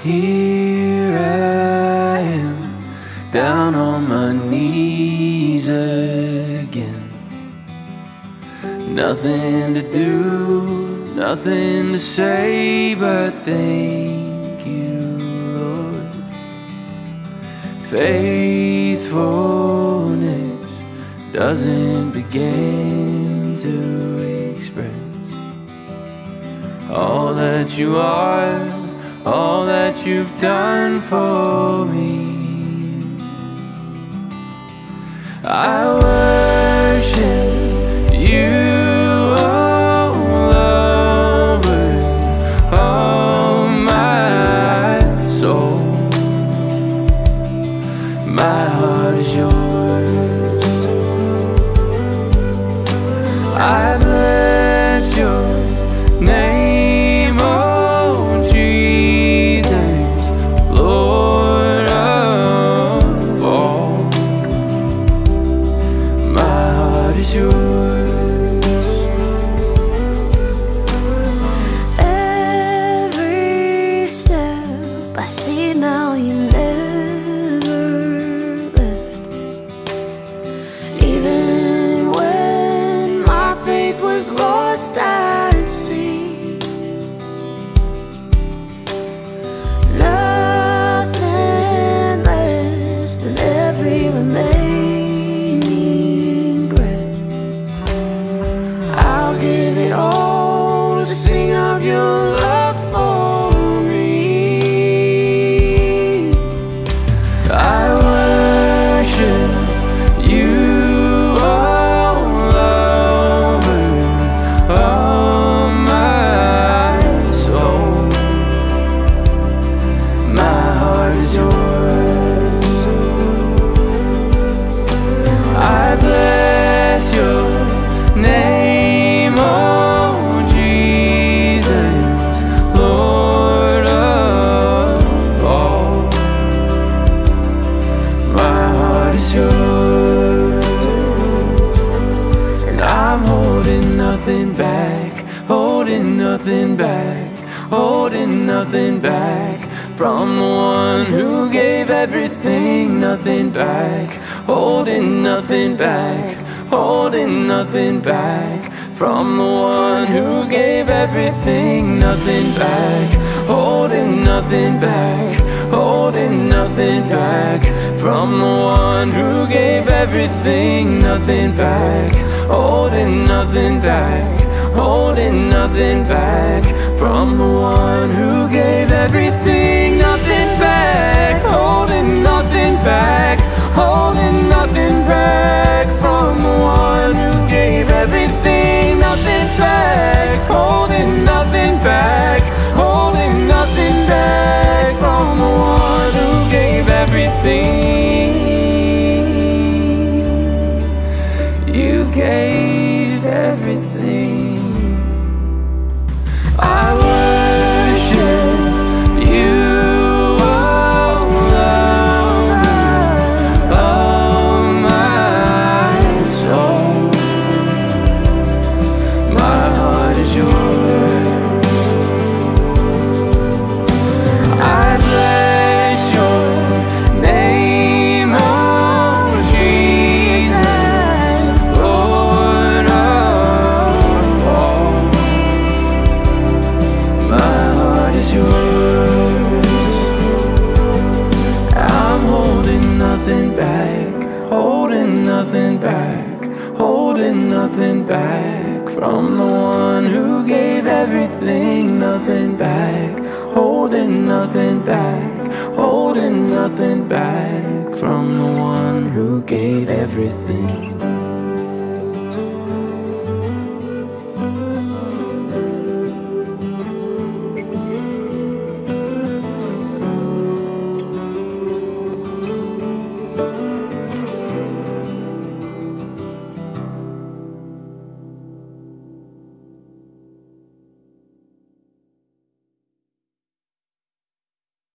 Here I am, down on my knees again. Nothing to do, nothing to say, but thank you, Lord. Faithfulness doesn't begin to express all that you are, all that you've done for me. I worship you, oh lover of my soul. My heart is yours. I bless your name, oh Jesus, Lord of all. My heart is yours. Every step I see now, you never left. Even when my faith was lost at sea, nothing less than every remaining breath. I'll give it all to sing of your love for me. I worship you, oh lover of my soul. My heart is yours. I bless your name, oh Jesus, Lord of all. My heart is yours, and I'm holding nothing back, holding nothing back, holding nothing back from the one who gave everything. Nothing back, holding nothing back, holding nothing back from the one who gave everything. Nothing back, holding nothing back, holding nothing back from the one who gave everything. Nothing back, holding nothing back, holding nothing back from the one who gave everything. Nothing back, holding nothing back, holding nothing back from the one who gave everything. Nothing back, holding nothing back, holding nothing back from the one who gave everything. You gave everything. I worship you, oh lover of my soul. My heart is yours. I bless your name, oh Jesus, Lord of all. My heart is yours. I'm holding nothing back, holding nothing back, holding nothing back from the one who gave everything. Nothing back, holding nothing back, holding nothing back from the one who gave everything.